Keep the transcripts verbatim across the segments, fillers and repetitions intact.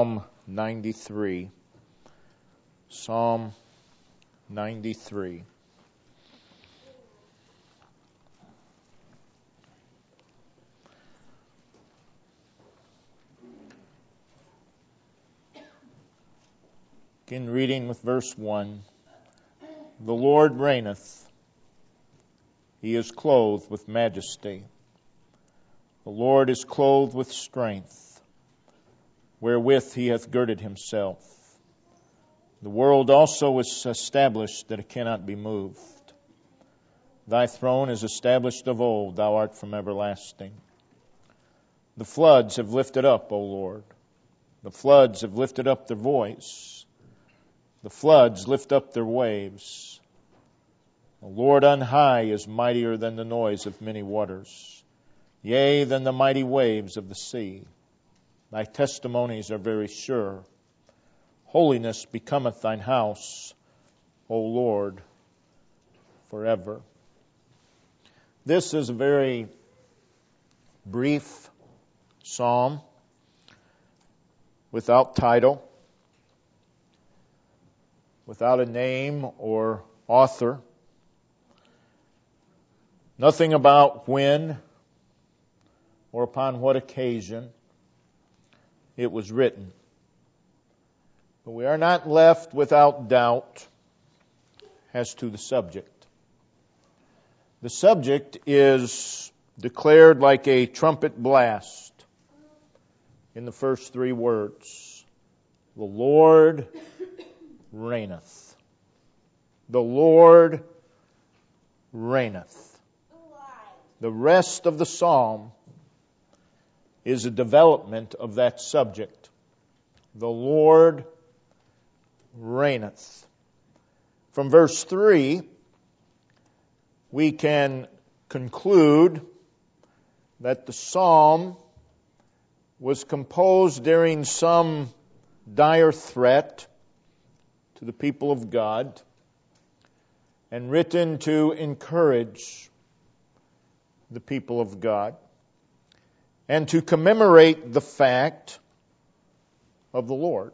Psalm ninety-three. Psalm ninety-three. Begin reading with verse one. The Lord reigneth. He is clothed with majesty. The Lord is clothed with strength, wherewith he hath girded himself. The world also is established that it cannot be moved. Thy throne is established of old, thou art from everlasting. The floods have lifted up, O Lord. The floods have lifted up their voice. The floods lift up their waves. The Lord on high is mightier than the noise of many waters, yea, than the mighty waves of the sea. Thy testimonies are very sure. Holiness becometh thine house, O Lord, forever. This is a very brief psalm without title, without a name or author. Nothing about when or upon what occasion it was written. But we are not left without doubt as to the subject. The subject is declared like a trumpet blast in the first three words. The Lord reigneth. The Lord reigneth. The rest of the psalm is a development of that subject. The Lord reigneth. From verse three, we can conclude that the psalm was composed during some dire threat to the people of God and written to encourage the people of God and to commemorate the fact of the Lord.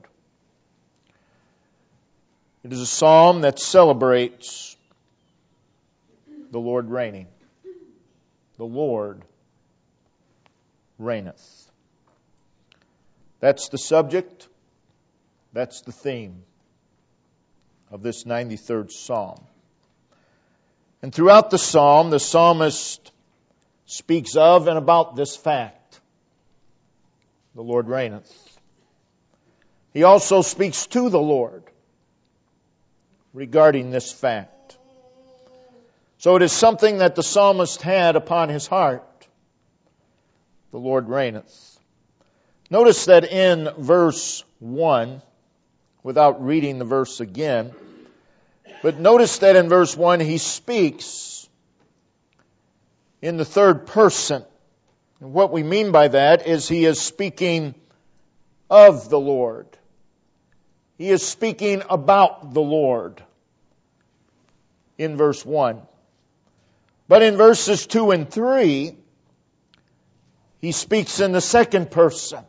It is a psalm that celebrates the Lord reigning. The Lord reigneth. That's the subject. That's the theme of this ninety-third psalm. And throughout the psalm, the psalmist speaks of and about this fact. The Lord reigneth. He also speaks to the Lord regarding this fact. So it is something that the psalmist had upon his heart. The Lord reigneth. Notice that in verse one, without reading the verse again, but notice that in verse one he speaks in the third person. And what we mean by that is he is speaking of the Lord. He is speaking about the Lord in verse one. But in verses two and three, he speaks in the second person.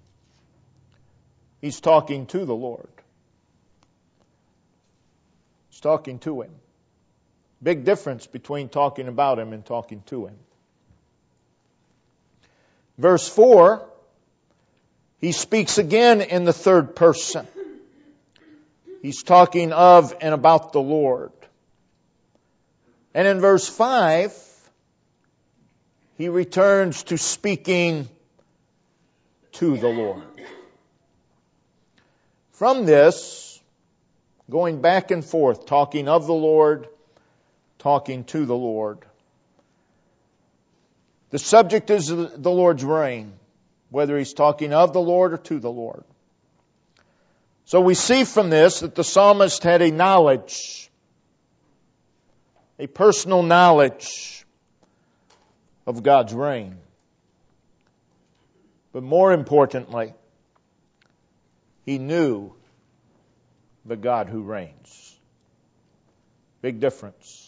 He's talking to the Lord. He's talking to Him. Big difference between talking about Him and talking to Him. Verse four, he speaks again in the third person. He's talking of and about the Lord. And in verse five, he returns to speaking to the Lord. From this, going back and forth, talking of the Lord, talking to the Lord. The subject is the Lord's reign, whether he's talking of the Lord or to the Lord. So we see from this that the psalmist had a knowledge, a personal knowledge of God's reign. But more importantly, he knew the God who reigns. Big difference.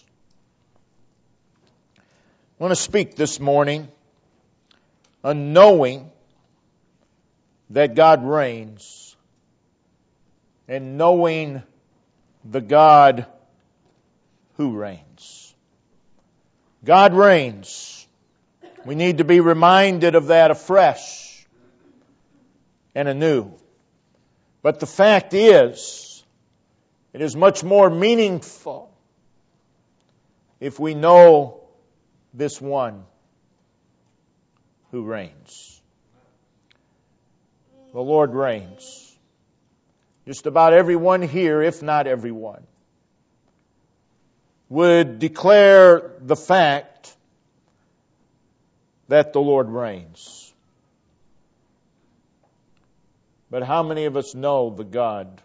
I want to speak this morning on knowing that God reigns and knowing the God who reigns. God reigns. We need to be reminded of that afresh and anew. But the fact is, it is much more meaningful if we know this one who reigns. The Lord reigns. Just about everyone here, if not everyone, would declare the fact that the Lord reigns. But how many of us know the God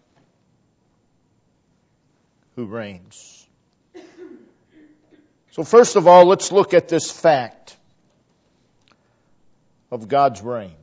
who reigns? So first of all, let's look at this fact of God's reign.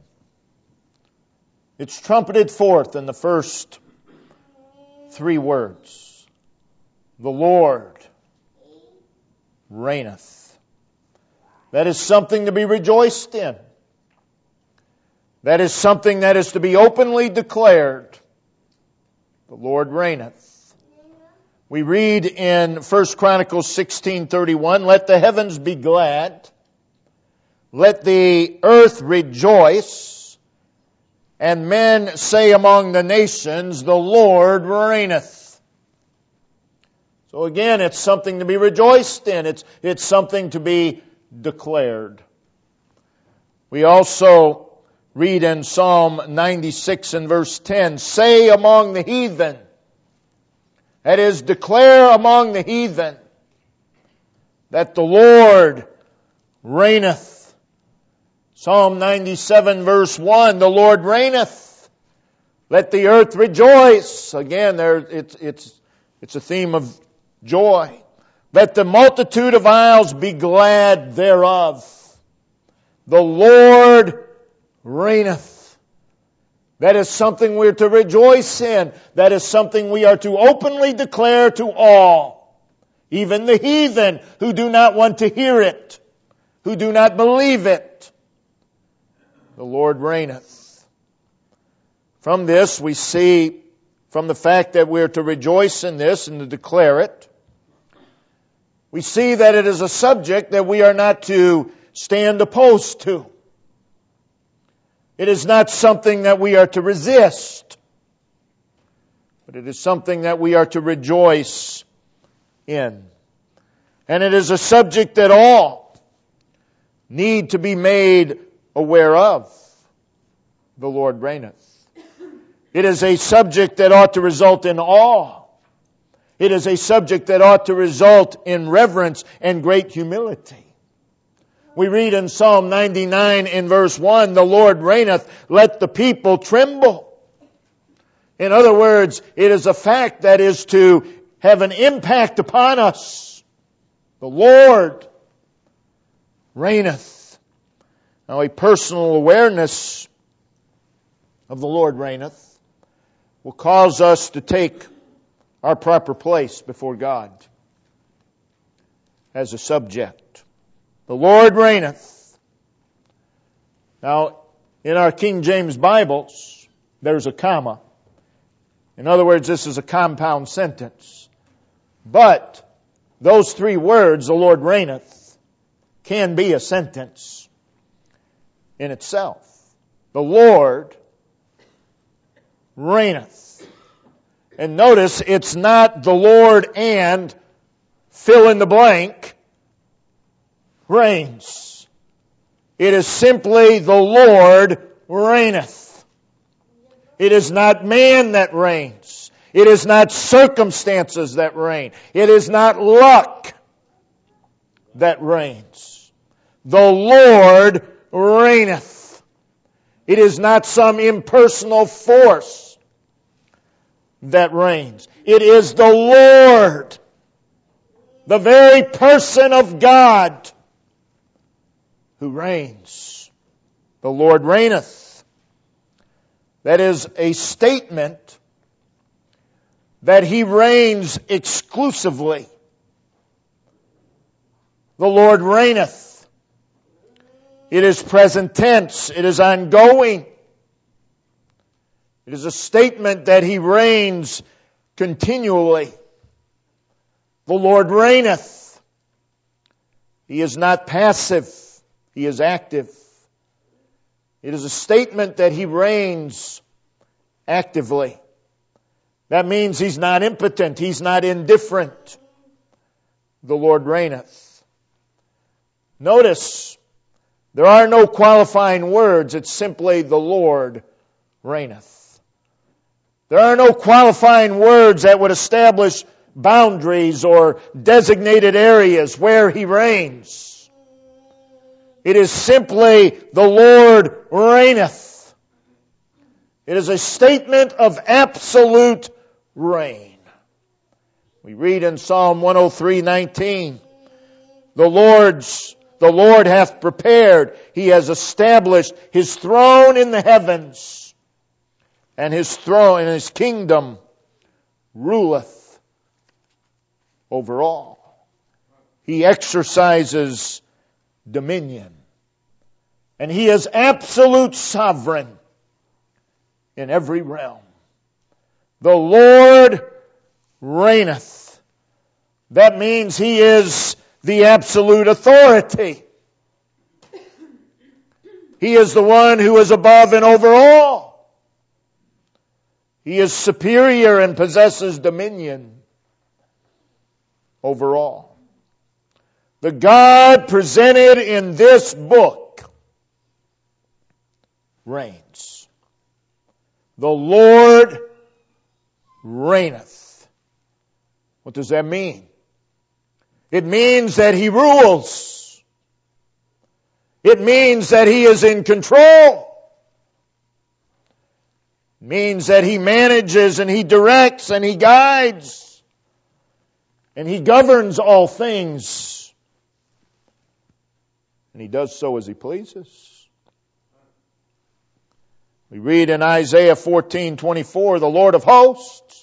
It's trumpeted forth in the first three words. The Lord reigneth. That is something to be rejoiced in. That is something that is to be openly declared. The Lord reigneth. We read in First Chronicles sixteen thirty-one, let the heavens be glad, let the earth rejoice, and men say among the nations, the Lord reigneth. So again, it's something to be rejoiced in. It's, it's something to be declared. We also read in Psalm ninety-six and verse ten, say among the heathen, that is, declare among the heathen that the Lord reigneth. Psalm ninety-seven verse one, the Lord reigneth. Let the earth rejoice. Again, there it's it's it's a theme of joy. Let the multitude of isles be glad thereof. The Lord reigneth. That is something we're to rejoice in. That is something we are to openly declare to all. Even the heathen who do not want to hear it, who do not believe it. The Lord reigneth. From this we see, from the fact that we're to rejoice in this and to declare it, we see that it is a subject that we are not to stand opposed to. It is not something that we are to resist, but it is something that we are to rejoice in. And it is a subject that all need to be made aware of. The Lord reigneth. It is a subject that ought to result in awe. It is a subject that ought to result in reverence and great humility. We read in Psalm ninety-nine in verse one, the Lord reigneth, let the people tremble. In other words, it is a fact that is to have an impact upon us. The Lord reigneth. Now, a personal awareness of the Lord reigneth will cause us to take our proper place before God as a subject. The Lord reigneth. Now, in our King James Bibles, there's a comma. In other words, this is a compound sentence. But those three words, the Lord reigneth, can be a sentence in itself. The Lord reigneth. And notice, it's not the Lord and fill in the blank reigns. It is simply the Lord reigneth. It is not man that reigns. It is not circumstances that reign. It is not luck that reigns. The Lord reigneth. It is not some impersonal force that reigns. It is the Lord, the very person of God, who reigns. The Lord reigneth. That is a statement that He reigns exclusively. The Lord reigneth. It is present tense. It is ongoing. It is a statement that He reigns continually. The Lord reigneth. He is not passive. He is active. It is a statement that He reigns actively. That means He's not impotent. He's not indifferent. The Lord reigneth. Notice, there are no qualifying words. It's simply the Lord reigneth. There are no qualifying words that would establish boundaries or designated areas where He reigns. It is simply the Lord reigneth. It is a statement of absolute reign. We read in Psalm one oh three nineteen, the Lord's, the Lord hath prepared, He has established His throne in the heavens, and His throne and His kingdom ruleth over all. He exercises dominion. And He is absolute sovereign in every realm. The Lord reigneth. That means He is the absolute authority. He is the one who is above and over all. He is superior and possesses dominion over all. The God presented in this book reigns. The Lord reigneth. What does that mean? It means that He rules. It means that He is in control. It means that He manages and He directs and He guides. And He governs all things. And He does so as He pleases. We read in Isaiah fourteen twenty-four, the Lord of hosts.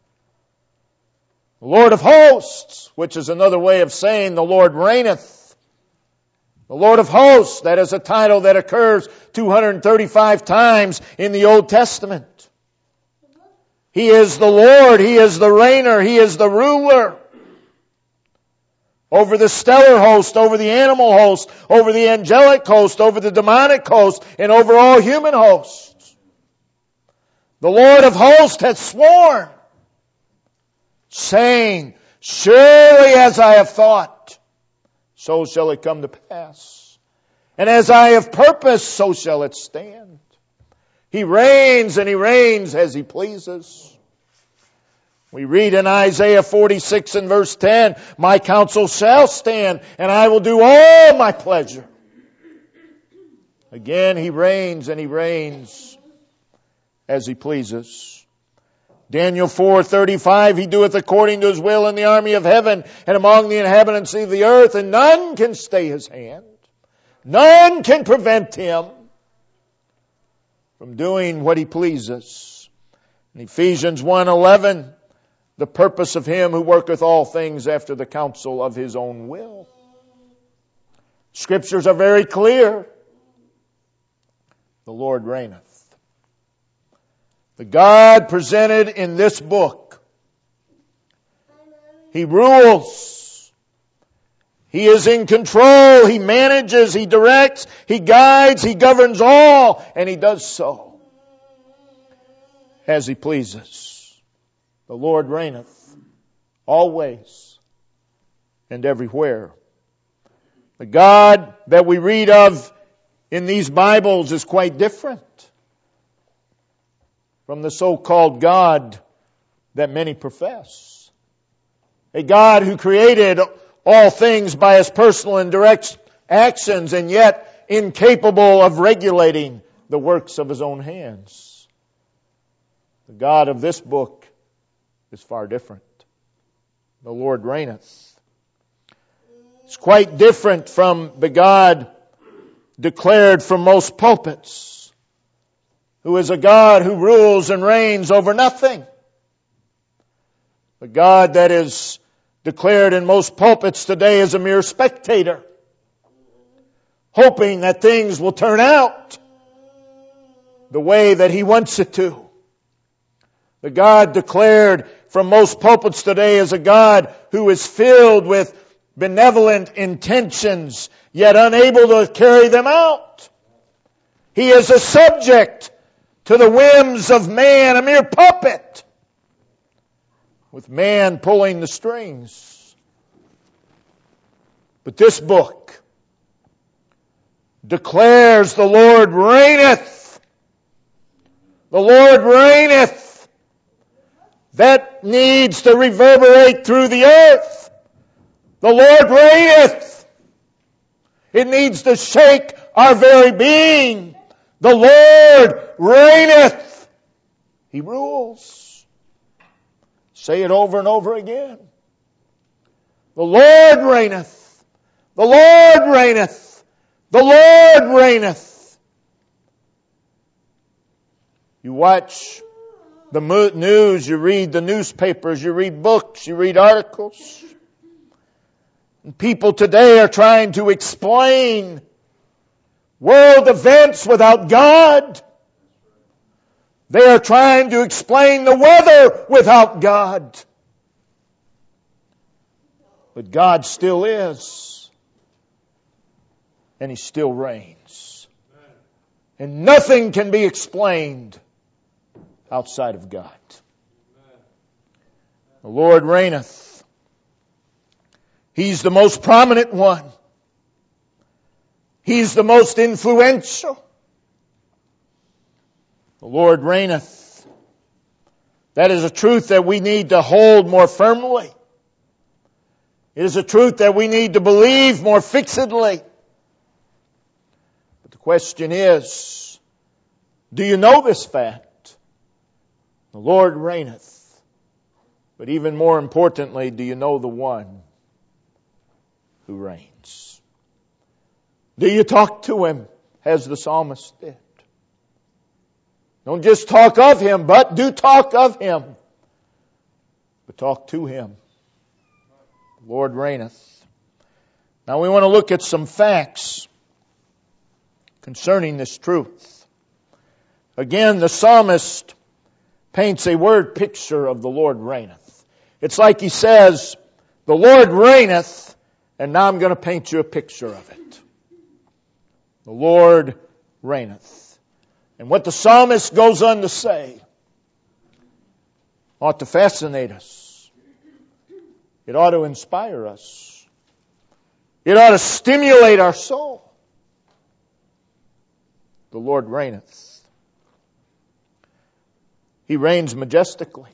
The Lord of hosts, which is another way of saying the Lord reigneth. The Lord of hosts, that is a title that occurs two hundred thirty-five times in the Old Testament. He is the Lord, He is the reigner, He is the ruler. Over the stellar host, over the animal host, over the angelic host, over the demonic host, and over all human hosts. The Lord of hosts hath sworn, saying, surely as I have thought, so shall it come to pass. And as I have purposed, so shall it stand. He reigns and He reigns as He pleases. We read in Isaiah forty-six and verse ten, my counsel shall stand, and I will do all my pleasure. Again, He reigns and He reigns as He pleases. Daniel four thirty-five, He doeth according to His will in the army of heaven and among the inhabitants of the earth, and none can stay His hand. None can prevent Him from doing what He pleases. In Ephesians one eleven, the purpose of Him who worketh all things after the counsel of His own will. Scriptures are very clear. The Lord reigneth. The God presented in this book, He rules. He is in control. He manages. He directs. He guides. He governs all. And He does so as He pleases. The Lord reigneth always and everywhere. The God that we read of in these Bibles is quite different from the so-called God that many profess. A God who created all things by His personal and direct actions, and yet incapable of regulating the works of His own hands. The God of this book is far different. The Lord reigneth. It's quite different from the God declared from most pulpits, who is a God who rules and reigns over nothing. The God that is declared in most pulpits today is a mere spectator, hoping that things will turn out the way that He wants it to. The God declared from most pulpits today is a God who is filled with benevolent intentions, yet unable to carry them out. He is a subject to the whims of man, a mere puppet, with man pulling the strings. But this book declares the Lord reigneth. The Lord reigneth. That needs to reverberate through the earth. The Lord reigneth. It needs to shake our very being. The Lord reigneth. He rules. Say it over and over again. The Lord reigneth. The Lord reigneth. The Lord reigneth. You watch the news, you read the newspapers, you read books, you read articles. And people today are trying to explain world events without God. They are trying to explain the weather without God. But God still is. And He still reigns. And nothing can be explained outside of God. The Lord reigneth. He's the most prominent one. He's the most influential. The Lord reigneth. That is a truth that we need to hold more firmly. It is a truth that we need to believe more fixedly. But the question is, do you know this fact? The Lord reigneth. But even more importantly, do you know the one who reigns? Do you talk to Him as the psalmist did? Don't just talk of Him, but do talk of Him. But talk to Him. The Lord reigneth. Now we want to look at some facts concerning this truth. Again, the psalmist paints a word picture of the Lord reigneth. It's like he says, the Lord reigneth, and now I'm going to paint you a picture of it. The Lord reigneth. And what the psalmist goes on to say ought to fascinate us. It ought to inspire us. It ought to stimulate our soul. The Lord reigneth. He reigns majestically.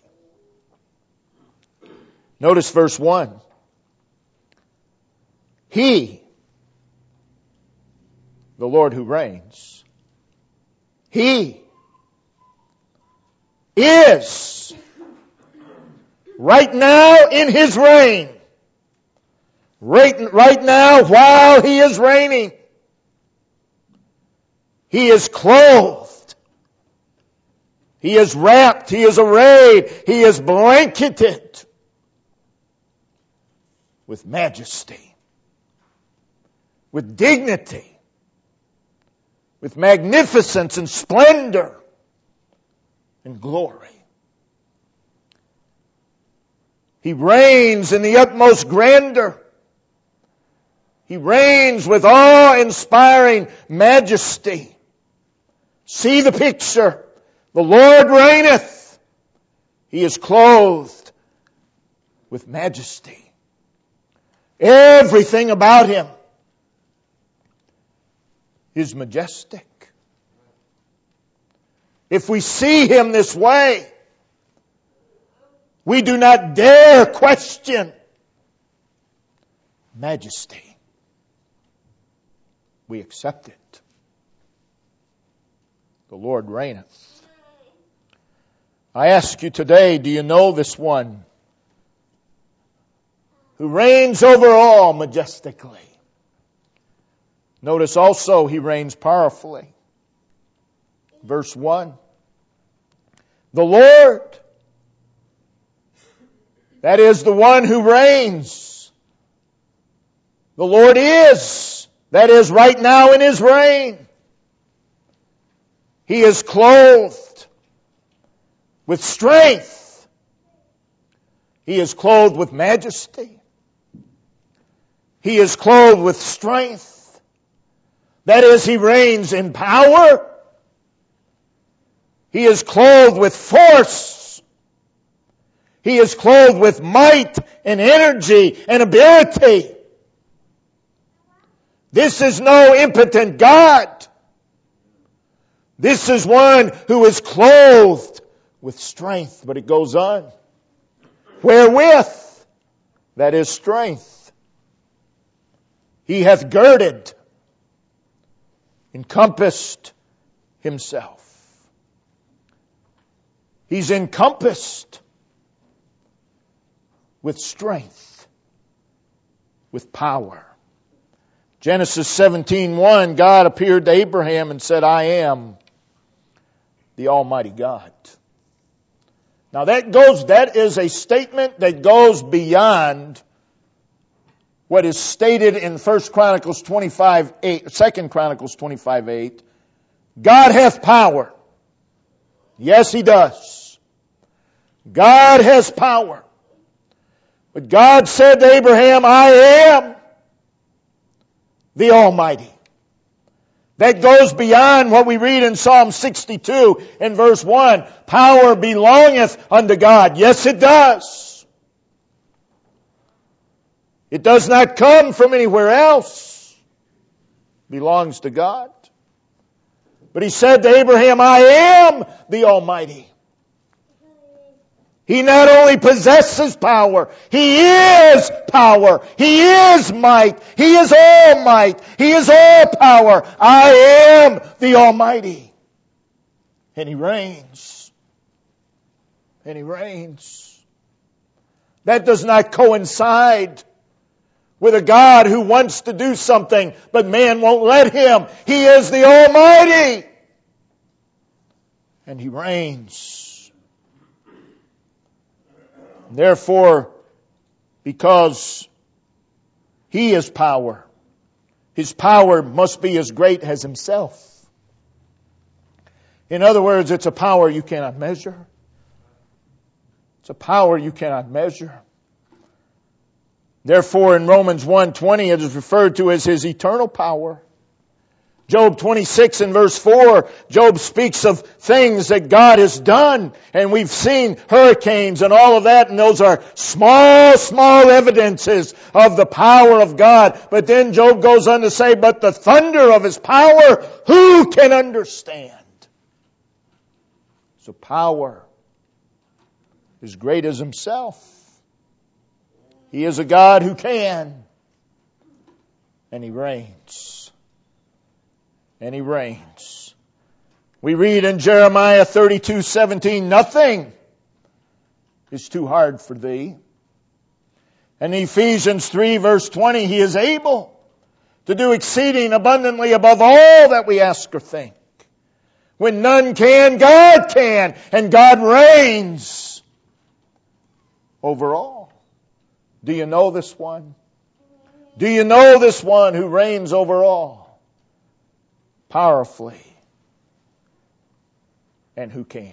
Notice verse one. He, the Lord who reigns, He is right now in His reign. Right, right now while He is reigning. He is clothed. He is wrapped. He is arrayed. He is blanketed with majesty, with dignity, with magnificence and splendor and glory. He reigns in the utmost grandeur. He reigns with awe-inspiring majesty. See the picture. The Lord reigneth. He is clothed with majesty. Everything about Him is majestic. If we see Him this way, we do not dare question majesty. We accept it. The Lord reigneth. I ask you today, do you know this one who reigns over all majestically? Notice also He reigns powerfully. Verse one. The Lord, that is the one who reigns. The Lord is, that is right now in His reign. He is clothed with strength. He is clothed with majesty. He is clothed with strength. That is, He reigns in power. He is clothed with force. He is clothed with might and energy and ability. This is no impotent God. This is one who is clothed with strength. But it goes on. Wherewith, that is strength, He hath girded, encompassed Himself. He's encompassed with strength, with power. Genesis seventeen one, God appeared to Abraham and said, I am the Almighty God. Now that goes, that is a statement that goes beyond what is stated in First Chronicles twenty-five eight, Second Chronicles twenty-five eight. God hath power. Yes, He does. God has power. But God said to Abraham, I am the Almighty. That goes beyond what we read in Psalm sixty-two in verse one. Power belongeth unto God. Yes, it does. It does not come from anywhere else. It belongs to God. But He said to Abraham, I am the Almighty. He not only possesses power, He is power. He is might. He is all might. He is all power. I am the Almighty. And He reigns. And He reigns. That does not coincide with a God who wants to do something, but man won't let Him. He is the Almighty. And He reigns. Therefore, because He is power, His power must be as great as Himself. In other words, it's a power you cannot measure. It's a power you cannot measure. Therefore, in Romans one twenty, it is referred to as His eternal power. Job twenty-six and verse four, Job speaks of things that God has done. And we've seen hurricanes and all of that, and those are small, small evidences of the power of God. But then Job goes on to say, but the thunder of His power, who can understand? So power is great as Himself. He is a God who can. And He reigns. And He reigns. We read in Jeremiah thirty-two seventeen, nothing is too hard for Thee. And in Ephesians three verse twenty, He is able to do exceeding abundantly above all that we ask or think. When none can, God can. And God reigns over all. Do you know this one? Do you know this one who reigns over all? Powerfully. And who can?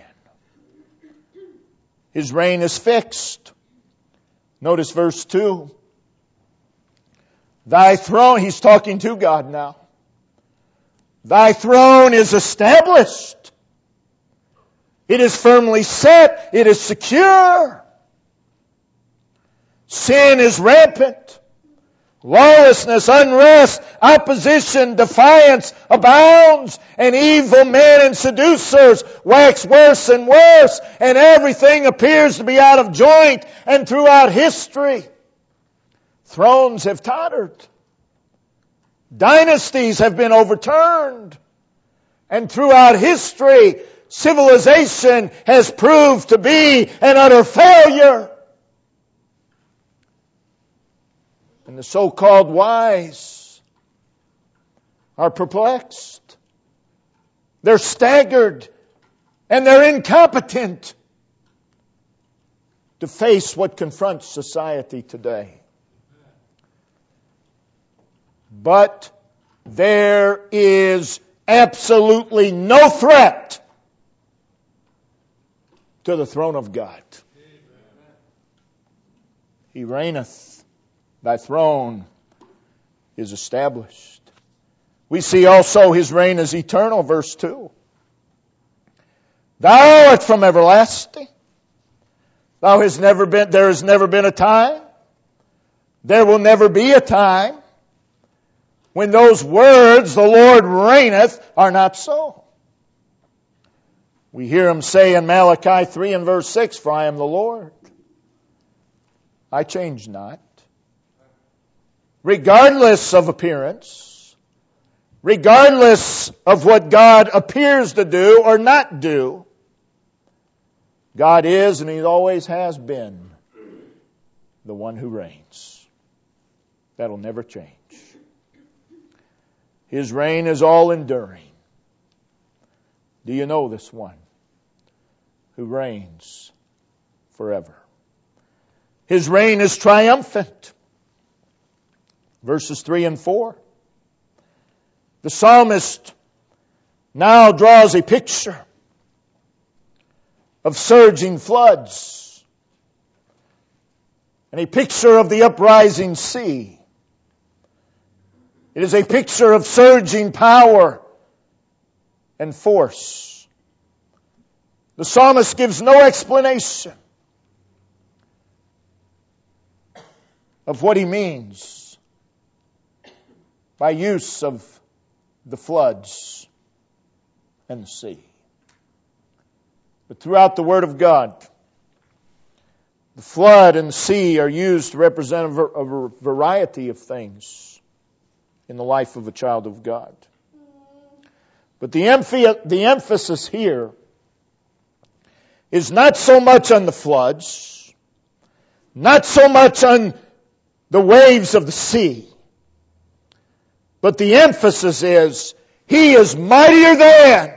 His reign is fixed. Notice verse two. Thy throne, He's talking to God now. Thy throne is established. It is firmly set. It is secure. Sin is rampant. Lawlessness, unrest, opposition, defiance abounds, and evil men and seducers wax worse and worse, and everything appears to be out of joint. And throughout history, thrones have tottered. Dynasties have been overturned. And throughout history, civilization has proved to be an utter failure. And the so-called wise are perplexed. They're staggered. And they're incompetent to face what confronts society today. But there is absolutely no threat to the throne of God. He reigneth. Thy throne is established. We see also His reign is eternal, verse two. Thou art from everlasting. Thou has never been, there has never been a time. There will never be a time when those words, the Lord reigneth, are not so. We hear Him say in Malachi three and verse six, for I am the Lord. I change not. Regardless of appearance, regardless of what God appears to do or not do, God is and He always has been the one who reigns. That'll never change. His reign is all enduring. Do you know this one who reigns forever? His reign is triumphant. Verses three and four. The psalmist now draws a picture of surging floods and a picture of the uprising sea. It is a picture of surging power and force. The psalmist gives no explanation of what he means by use of the floods and the sea. But throughout the Word of God, the flood and the sea are used to represent a, a variety of things in the life of a child of God. But the, emph- the emphasis here is not so much on the floods, not so much on the waves of the sea, but the emphasis is, He is mightier than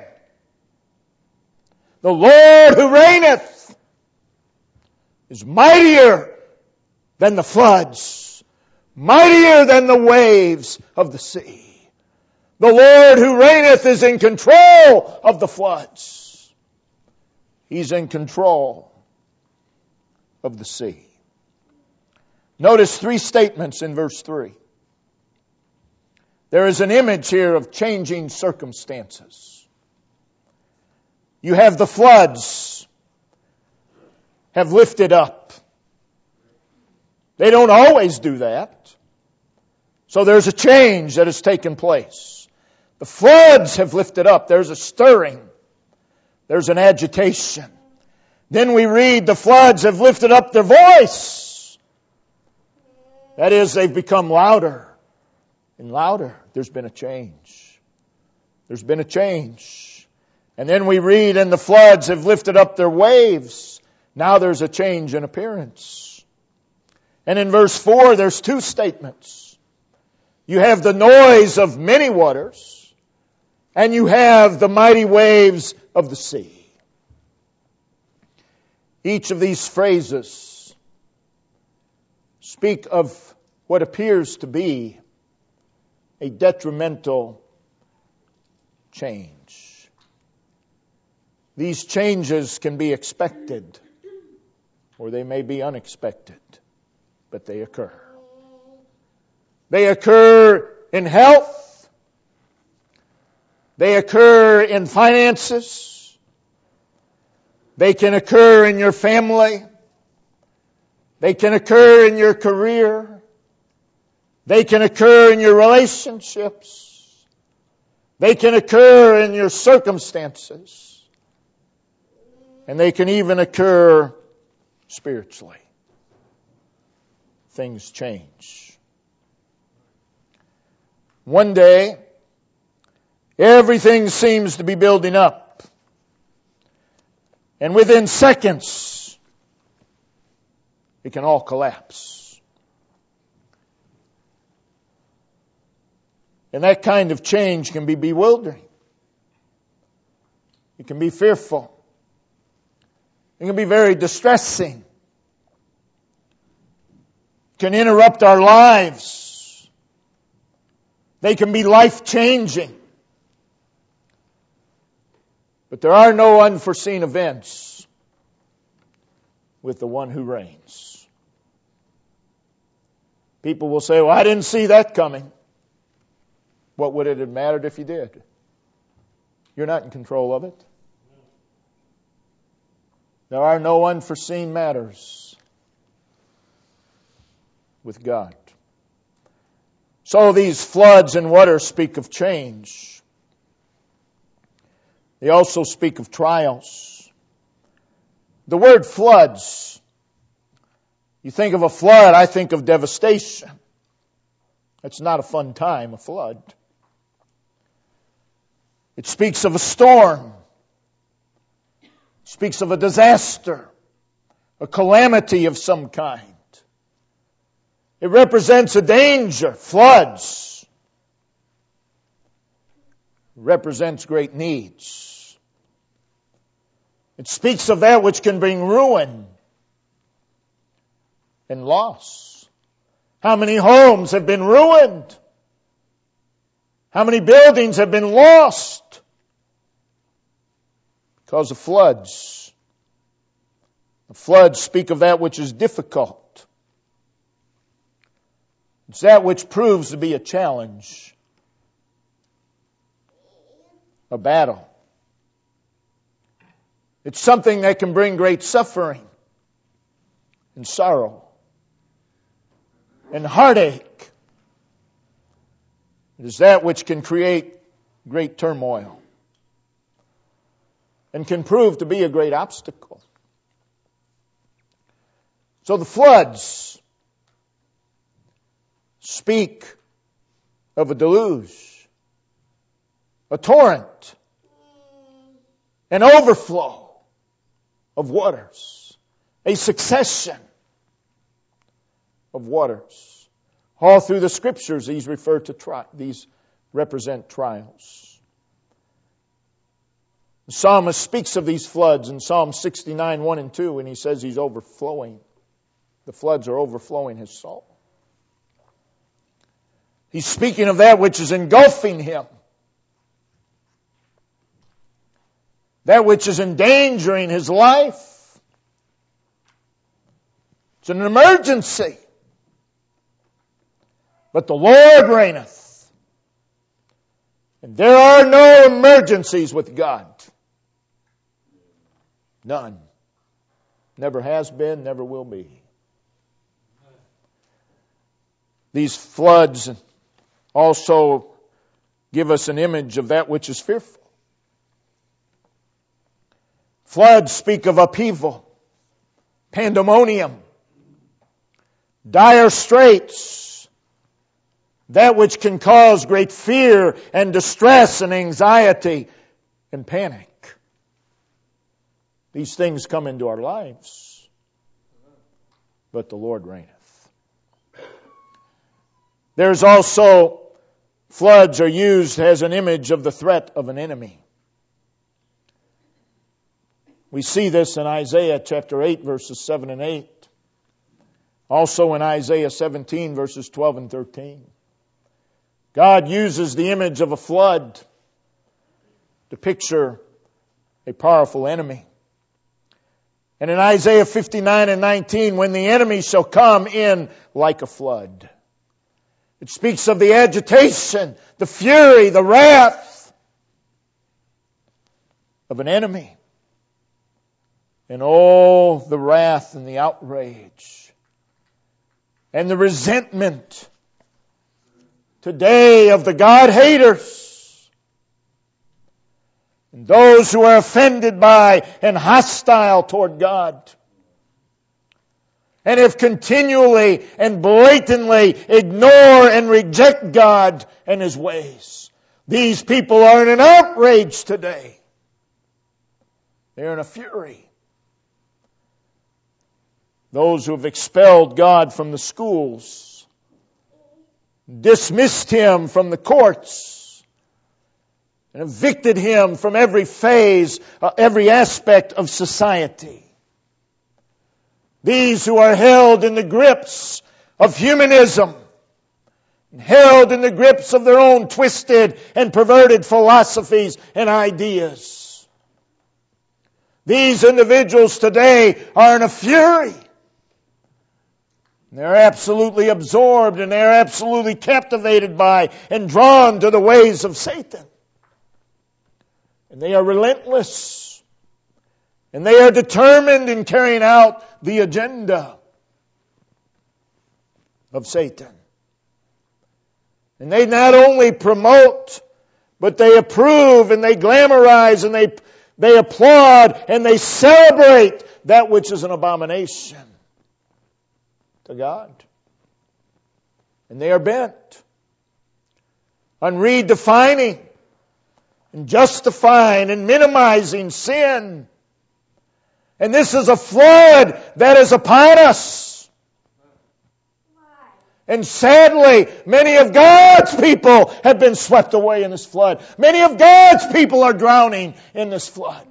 the Lord who reigneth is mightier than the floods, mightier than the waves of the sea. The Lord who reigneth is in control of the floods. He's in control of the sea. Notice three statements in verse three. There is an image here of changing circumstances. You have the floods have lifted up. They don't always do that. So there's a change that has taken place. The floods have lifted up. There's a stirring. There's an agitation. Then we read the floods have lifted up their voice. That is, they've become louder and louder. There's been a change. There's been a change. And then we read, and the floods have lifted up their waves. Now there's a change in appearance. And in verse four, there's two statements. You have the noise of many waters, and you have the mighty waves of the sea. Each of these phrases speak of what appears to be a detrimental change. These changes can be expected, or they may be unexpected, but they occur. They occur in health. They occur in finances. They can occur in your family. They can occur in your career. They can occur in your relationships. They can occur in your circumstances. And they can even occur spiritually. Things change. One day, everything seems to be building up. And within seconds, it can all collapse. And that kind of change can be bewildering. It can be fearful. It can be very distressing. It can interrupt our lives. They can be life-changing. But there are no unforeseen events with the one who reigns. People will say, well, I didn't see that coming. What would it have mattered if you did? You're not in control of it. There are no unforeseen matters with God. So these floods and water speak of change. They also speak of trials. The word floods, you think of a flood, I think of devastation. It's not a fun time, a flood. It speaks of a storm. It speaks of a disaster, a calamity of some kind. It represents a danger, floods. It represents great needs. It speaks of that which can bring ruin and loss. How many homes have been ruined? How many buildings have been lost because of floods? The floods speak of that which is difficult. It's that which proves to be a challenge, a battle. It's something that can bring great suffering and sorrow and heartache. It is that which can create great turmoil and can prove to be a great obstacle. So the floods speak of a deluge, a torrent, an overflow of waters, a succession of waters. All through the Scriptures, these refer to tri- these represent trials. The psalmist speaks of these floods in Psalm sixty-nine, one and two, and he says he's overflowing. The floods are overflowing his soul. He's speaking of that which is engulfing him. That which is endangering his life. It's an emergency. But the Lord reigneth. And there are no emergencies with God. None. Never has been, never will be. These floods also give us an image of that which is fearful. Floods speak of upheaval, pandemonium, dire straits, that which can cause great fear and distress and anxiety and panic. These things come into our lives, but the Lord reigneth. There's also, floods are used as an image of the threat of an enemy. We see this in Isaiah chapter eight, verses seven and eight. Also in Isaiah seventeen, verses twelve and thirteen. God uses the image of a flood to picture a powerful enemy. And in Isaiah fifty-nine and nineteen, when the enemy shall come in like a flood. It speaks of the agitation, the fury, the wrath of an enemy. And oh, the wrath and the outrage and the resentment today of the God-haters and those who are offended by and hostile toward God and have continually and blatantly ignore and reject God and His ways. These people are in an outrage today. They're in a fury. Those who have expelled God from the schools, dismissed Him from the courts, and evicted Him from every phase, uh, every aspect of society. These who are held in the grips of humanism, held in the grips of their own twisted and perverted philosophies and ideas. These individuals today are in a fury. They're absolutely absorbed and they're absolutely captivated by and drawn to the ways of Satan. And they are relentless. And they are determined in carrying out the agenda of Satan. And they not only promote, but they approve and they glamorize and they, they applaud and they celebrate that which is an abomination to God. And they are bent on redefining and justifying and minimizing sin. And this is a flood that is upon us. And sadly, many of God's people have been swept away in this flood. Many of God's people are drowning in this flood.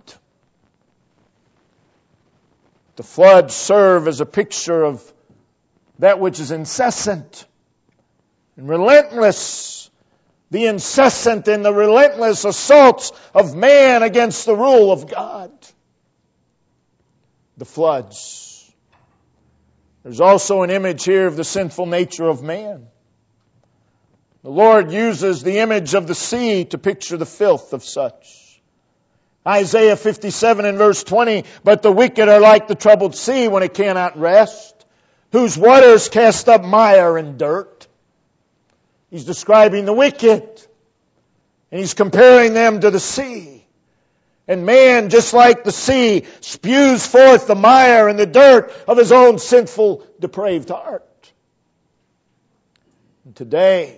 The floods serve as a picture of that which is incessant and relentless, the incessant and the relentless assaults of man against the rule of God. The floods. There's also an image here of the sinful nature of man. The Lord uses the image of the sea to picture the filth of such. Isaiah fifty-seven and verse twenty, but the wicked are like the troubled sea when it cannot rest, whose waters cast up mire and dirt. He's describing the wicked. And he's comparing them to the sea. And man, just like the sea, spews forth the mire and the dirt of his own sinful, depraved heart. And today,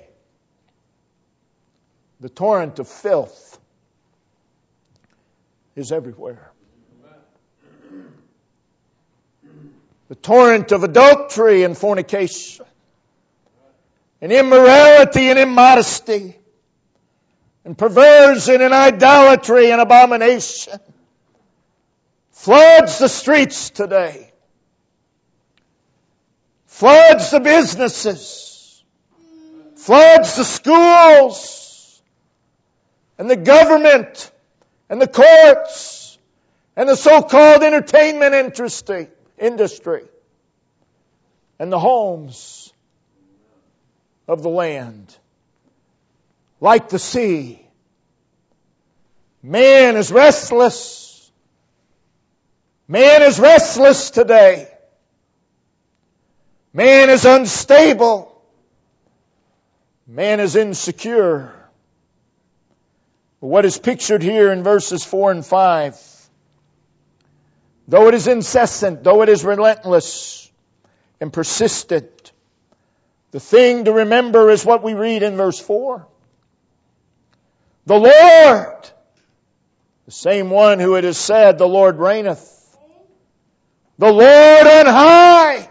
the torrent of filth is everywhere. The torrent of adultery and fornication, and immorality and immodesty, and perversion and idolatry and abomination floods the streets today, floods the businesses, floods the schools, and the government, and the courts, and the so-called entertainment industry. industry and the homes of the land. Like the sea, man is restless. Man is restless today. Man is unstable. Man is insecure. What is pictured here in verses four and five, though it is incessant, though it is relentless and persistent, the thing to remember is what we read in verse four. The Lord, the same one who it is said, the Lord reigneth. The Lord on high,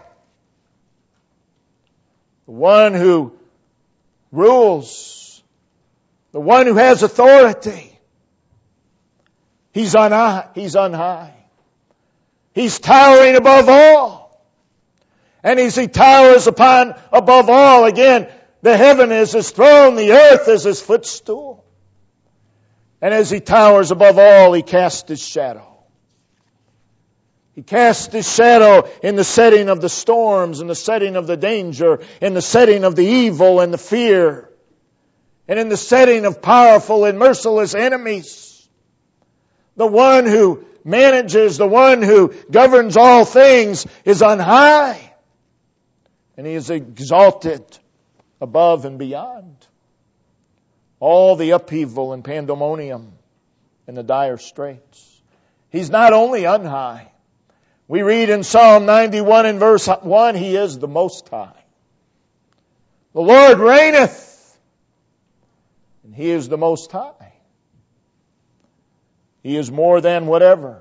the one who rules, the one who has authority. He's on high. He's on high. He's towering above all. And as he towers upon above all, again, the heaven is his throne, the earth is his footstool. And as he towers above all, he casts his shadow. He casts his shadow in the setting of the storms, in the setting of the danger, in the setting of the evil and the fear, and in the setting of powerful and merciless enemies. The one who manages, the one who governs all things is on high. And he is exalted above and beyond all the upheaval and pandemonium and the dire straits. He's not only on high. We read in Psalm ninety-one and verse one, He is the Most High. The Lord reigneth, and He is the Most High. He is more than whatever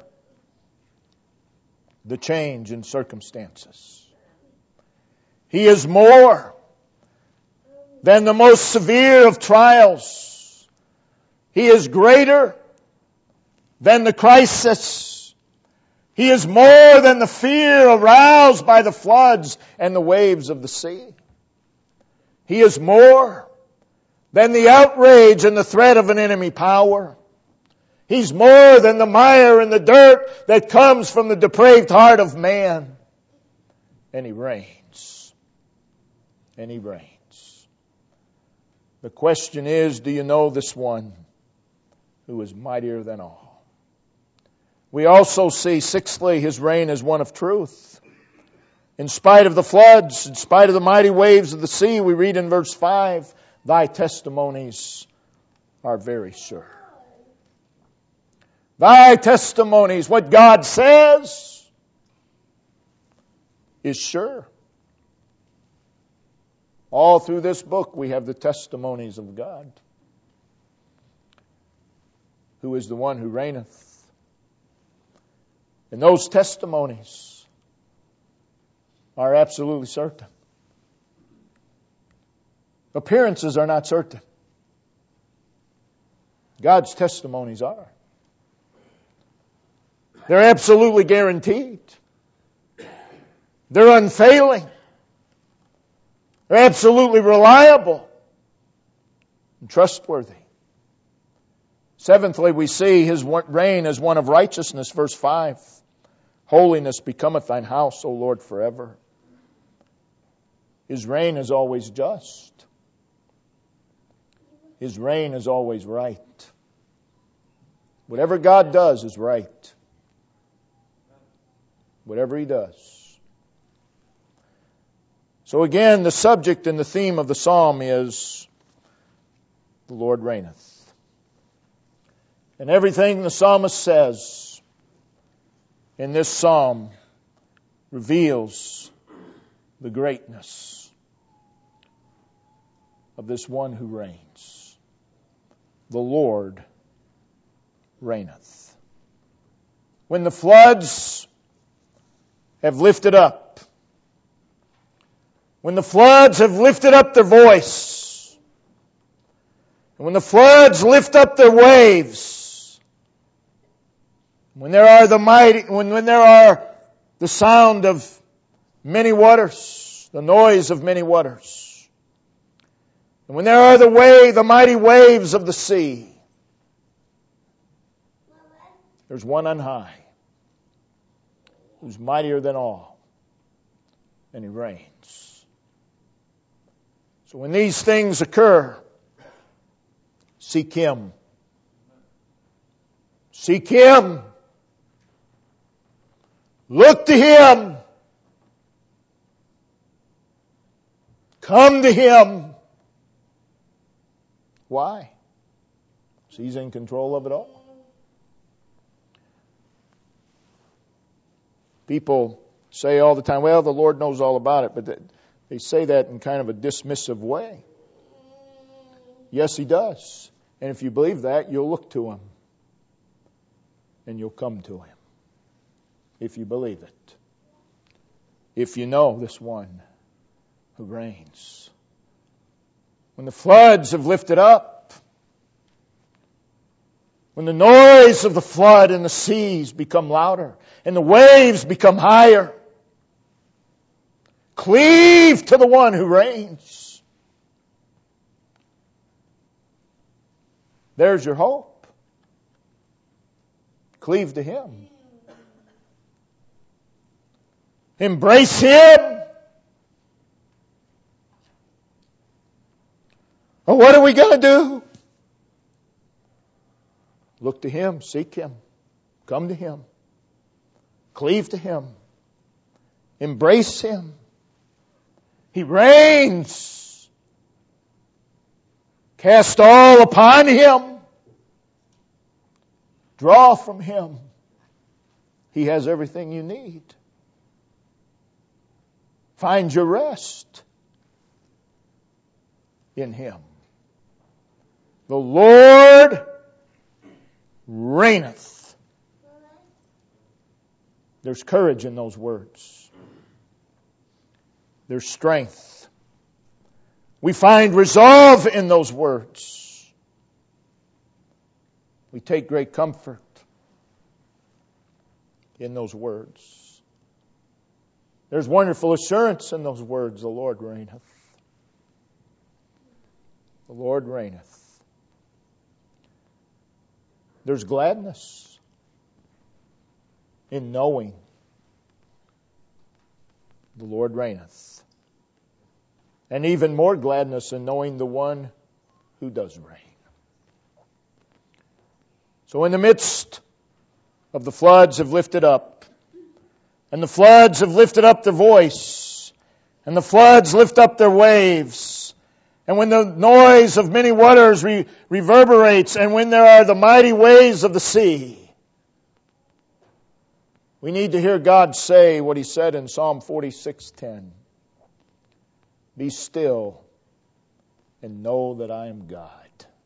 the change in circumstances. He is more than the most severe of trials. He is greater than the crisis. He is more than the fear aroused by the floods and the waves of the sea. He is more than the outrage and the threat of an enemy power. He's more than the mire and the dirt that comes from the depraved heart of man. And He reigns. And He reigns. The question is, do you know this one who is mightier than all? We also see, sixthly, His reign is one of truth. In spite of the floods, in spite of the mighty waves of the sea, we read in verse five, Thy testimonies are very sure. Thy testimonies, what God says, is sure. All through this book we have the testimonies of God, who is the one who reigneth. And those testimonies are absolutely certain. Appearances are not certain. God's testimonies are. They're absolutely guaranteed. They're unfailing. They're absolutely reliable and trustworthy. Seventhly, we see His reign as one of righteousness. Verse five, Holiness becometh thine house, O Lord, forever. His reign is always just. His reign is always right. Whatever God does is right. Whatever He does. So again, the subject and the theme of the psalm is the Lord reigneth. And everything the psalmist says in this psalm reveals the greatness of this one who reigns. The Lord reigneth. When the floods have lifted up, when the floods have lifted up their voice, and when the floods lift up their waves, when there are the mighty, when, when there are the sound of many waters, the noise of many waters, and when there are the way, the mighty waves of the sea, there's one on high who's mightier than all, and He reigns. So when these things occur, seek Him. Seek Him. Look to Him. Come to Him. Why? Because He's in control of it all. People say all the time, well, the Lord knows all about it, but they say that in kind of a dismissive way. Yes, He does. And if you believe that, you'll look to Him. And you'll come to Him. If you believe it. If you know this one who reigns. When the floods have lifted up, when the noise of the flood and the seas become louder, and the waves become higher, cleave to the one who reigns. There's your hope. Cleave to Him. Embrace Him. Well, what are we going to do? Look to Him. Seek Him. Come to Him. Cleave to Him. Embrace Him. He reigns. Cast all upon Him. Draw from Him. He has everything you need. Find your rest in Him. The Lord reigneth. There's courage in those words. There's strength. We find resolve in those words. We take great comfort in those words. There's wonderful assurance in those words. The Lord reigneth. The Lord reigneth. There's gladness in knowing the Lord reigneth. And even more gladness in knowing the one who does reign. So in the midst of the floods have lifted up, and the floods have lifted up their voice, and the floods lift up their waves, and when the noise of many waters re- reverberates, and when there are the mighty waves of the sea, we need to hear God say what He said in Psalm forty-six ten. Be still and know that I am God.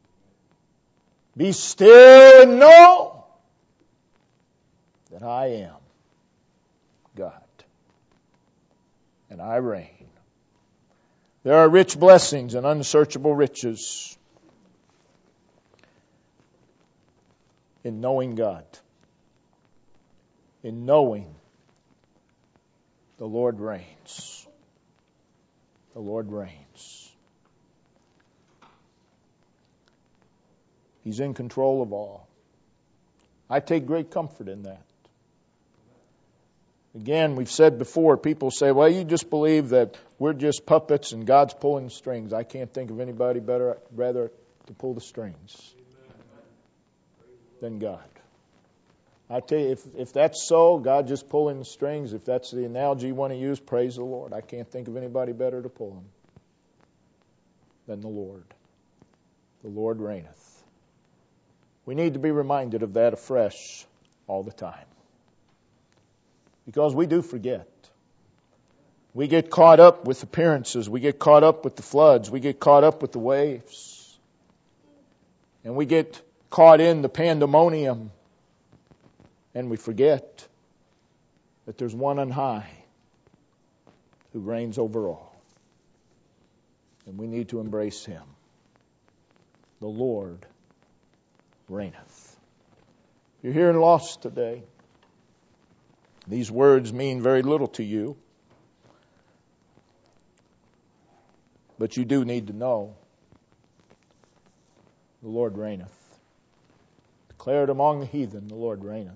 Be still and know that I am God. And I reign. There are rich blessings and unsearchable riches in knowing God. In knowing the Lord reigns. The Lord reigns. He's in control of all. I take great comfort in that. Again, we've said before, people say, well, you just believe that we're just puppets and God's pulling the strings. I can't think of anybody better, rather to pull the strings than God. I tell you, if, if that's so, God just pulling the strings, if that's the analogy you want to use, praise the Lord. I can't think of anybody better to pull them than the Lord. The Lord reigneth. We need to be reminded of that afresh all the time. Because we do forget. We get caught up with appearances. We get caught up with the floods. We get caught up with the waves. And we get caught in the pandemonium. And we forget that there's one on high who reigns over all. And we need to embrace Him. The Lord reigneth. If you're here and lost today, these words mean very little to you. But you do need to know the Lord reigneth. Declared among the heathen, the Lord reigneth.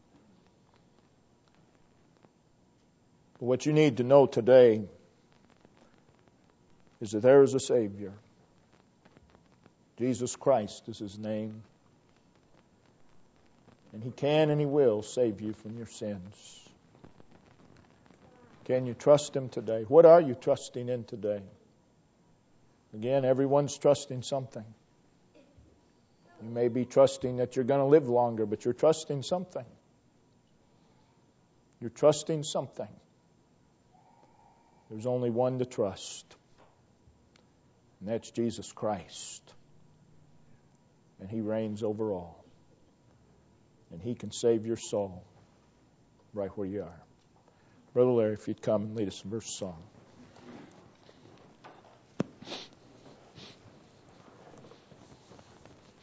But what you need to know today is that there is a Savior. Jesus Christ is His name. And He can and He will save you from your sins. Can you trust Him today? What are you trusting in today? Again, everyone's trusting something. You may be trusting that you're going to live longer, but you're trusting something. You're trusting something. There's only one to trust, and that's Jesus Christ. And He reigns over all. And He can save your soul right where you are. Brother Larry, if you'd come and lead us in verse song.